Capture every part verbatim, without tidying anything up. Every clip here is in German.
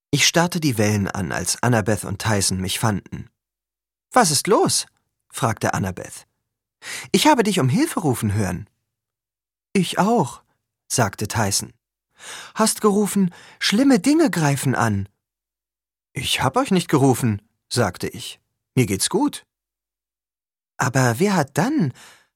Ich starrte die Wellen an, als Annabeth und Tyson mich fanden. »Was ist los?« fragte Annabeth. »Ich habe dich um Hilfe rufen hören.« »Ich auch«, sagte Tyson. »Hast gerufen, schlimme Dinge greifen an.« »Ich hab euch nicht gerufen«, sagte ich. »Mir geht's gut.« »Aber wer hat dann?«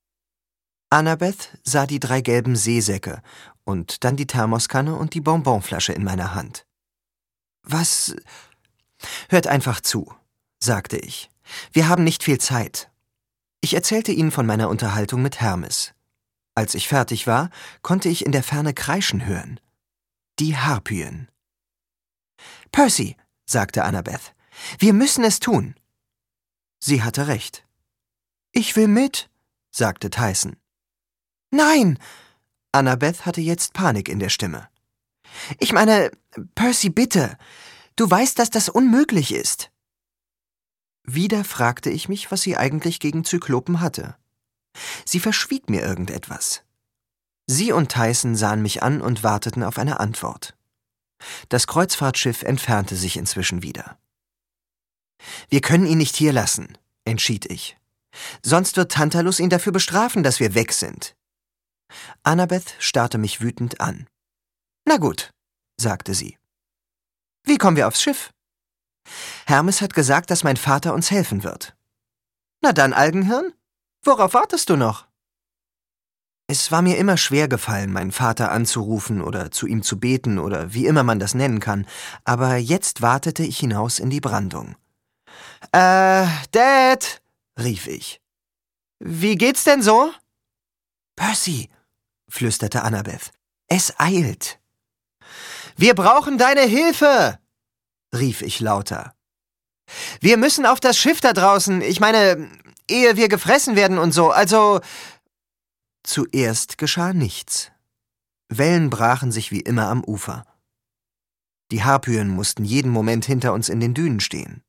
Annabeth sah die drei gelben Seesäcke und dann die Thermoskanne und die Bonbonflasche in meiner Hand. »Was?« »Hört einfach zu«, sagte ich. »Wir haben nicht viel Zeit.« Ich erzählte ihnen von meiner Unterhaltung mit Hermes. Als ich fertig war, konnte ich in der Ferne kreischen hören. Die Harpyen. »Percy«, sagte Annabeth, »wir müssen es tun.« Sie hatte recht. »Ich will mit«, sagte Tyson. »Nein!« Annabeth hatte jetzt Panik in der Stimme. »Ich meine, Percy, bitte. Du weißt, dass das unmöglich ist.« Wieder fragte ich mich, was sie eigentlich gegen Zyklopen hatte. Sie verschwieg mir irgendetwas. Sie und Tyson sahen mich an und warteten auf eine Antwort. Das Kreuzfahrtschiff entfernte sich inzwischen wieder. »Wir können ihn nicht hier lassen«, entschied ich. »Sonst wird Tantalus ihn dafür bestrafen, dass wir weg sind.« Annabeth starrte mich wütend an. »Na gut«, sagte sie. »Wie kommen wir aufs Schiff?« »Hermes hat gesagt, dass mein Vater uns helfen wird.« »Na dann, Algenhirn, worauf wartest du noch?« Es war mir immer schwer gefallen, meinen Vater anzurufen oder zu ihm zu beten oder wie immer man das nennen kann, aber jetzt wartete ich hinaus in die Brandung. »Äh, Dad«, rief ich. »Wie geht's denn so?« »Percy«, flüsterte Annabeth, »es eilt.« »Wir brauchen deine Hilfe«, rief ich lauter. »Wir müssen auf das Schiff da draußen, ich meine, ehe wir gefressen werden und so, also...« Zuerst geschah nichts. Wellen brachen sich wie immer am Ufer. Die Harpyen mussten jeden Moment hinter uns in den Dünen stehen.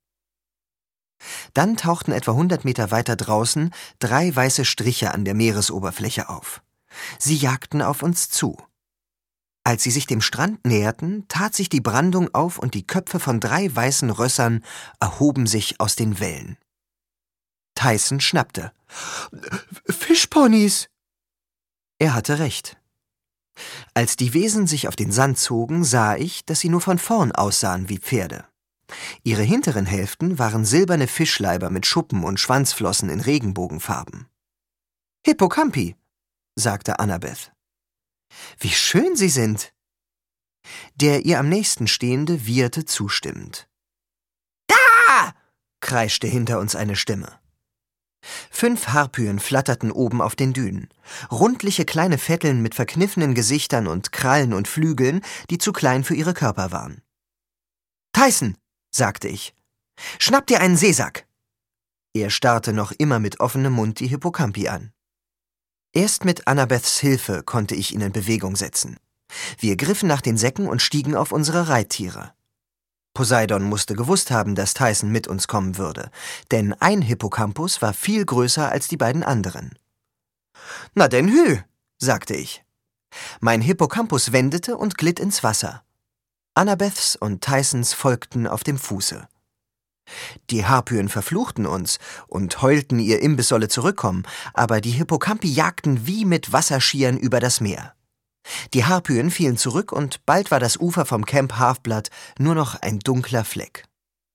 Dann tauchten etwa hundert Meter weiter draußen drei weiße Striche an der Meeresoberfläche auf. Sie jagten auf uns zu. Als sie sich dem Strand näherten, tat sich die Brandung auf und die Köpfe von drei weißen Rössern erhoben sich aus den Wellen. Tyson schnappte. »Fischponys!« Er hatte recht. Als die Wesen sich auf den Sand zogen, sah ich, dass sie nur von vorn aussahen wie Pferde. Ihre hinteren Hälften waren silberne Fischleiber mit Schuppen und Schwanzflossen in Regenbogenfarben. »Hippocampi«, sagte Annabeth. »Wie schön sie sind!« Der ihr am nächsten Stehende wieherte zustimmend. »Da!« kreischte hinter uns eine Stimme. Fünf Harpyen flatterten oben auf den Dünen. Rundliche kleine Vetteln mit verkniffenen Gesichtern und Krallen und Flügeln, die zu klein für ihre Körper waren. »Tyson«, sagte ich, »schnapp dir einen Seesack!« Er starrte noch immer mit offenem Mund die Hippocampi an. Erst mit Annabeths Hilfe konnte ich ihn in Bewegung setzen. Wir griffen nach den Säcken und stiegen auf unsere Reittiere. Poseidon musste gewusst haben, dass Tyson mit uns kommen würde, denn ein Hippocampus war viel größer als die beiden anderen. »Na denn hü«, sagte ich. Mein Hippocampus wendete und glitt ins Wasser. Annabeths und Tysons folgten auf dem Fuße. Die Harpyen verfluchten uns und heulten, ihr Imbiss solle zurückkommen, aber die Hippocampi jagten wie mit Wasserschieren über das Meer. Die Harpyen fielen zurück und bald war das Ufer vom Camp Half-Blood nur noch ein dunkler Fleck.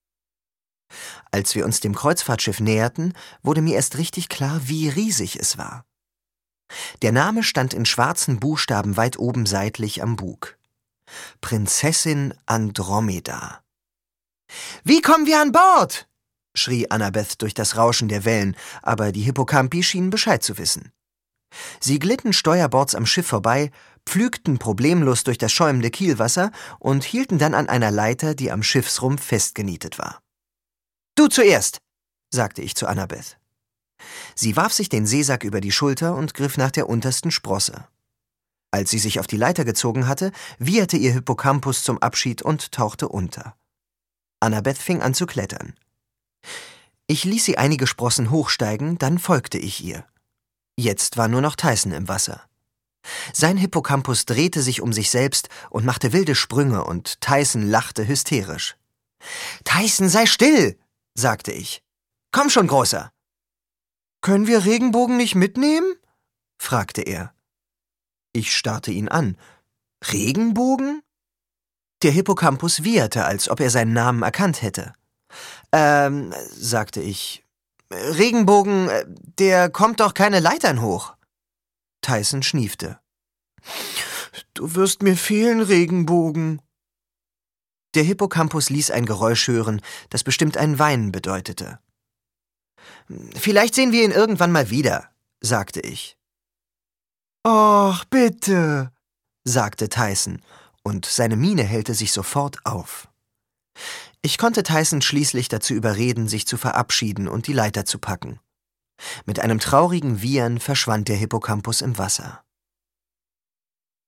Als wir uns dem Kreuzfahrtschiff näherten, wurde mir erst richtig klar, wie riesig es war. Der Name stand in schwarzen Buchstaben weit oben seitlich am Bug. Prinzessin Andromeda. »Wie kommen wir an Bord?« schrie Annabeth durch das Rauschen der Wellen, aber die Hippocampi schienen Bescheid zu wissen. Sie glitten steuerbords am Schiff vorbei, pflügten problemlos durch das schäumende Kielwasser und hielten dann an einer Leiter, die am Schiffsrumpf festgenietet war. »Du zuerst«, sagte ich zu Annabeth. Sie warf sich den Seesack über die Schulter und griff nach der untersten Sprosse. Als sie sich auf die Leiter gezogen hatte, wieherte ihr Hippocampus zum Abschied und tauchte unter. Annabeth fing an zu klettern. Ich ließ sie einige Sprossen hochsteigen, dann folgte ich ihr. Jetzt war nur noch Tyson im Wasser. Sein Hippocampus drehte sich um sich selbst und machte wilde Sprünge, und Tyson lachte hysterisch. »Tyson, sei still«, sagte ich. »Komm schon, Großer.« »Können wir Regenbogen nicht mitnehmen?« fragte er. Ich starrte ihn an. »Regenbogen?« Der Hippocampus wieherte, als ob er seinen Namen erkannt hätte. »Ähm«, sagte ich, »Regenbogen, der kommt doch keine Leitern hoch.« Tyson schniefte. »Du wirst mir fehlen, Regenbogen.« Der Hippocampus ließ ein Geräusch hören, das bestimmt ein Weinen bedeutete. »Vielleicht sehen wir ihn irgendwann mal wieder«, sagte ich. »Och, bitte«, sagte Tyson, und seine Miene hellte sich sofort auf. Ich konnte Tyson schließlich dazu überreden, sich zu verabschieden und die Leiter zu packen. Mit einem traurigen Wiehern verschwand der Hippocampus im Wasser.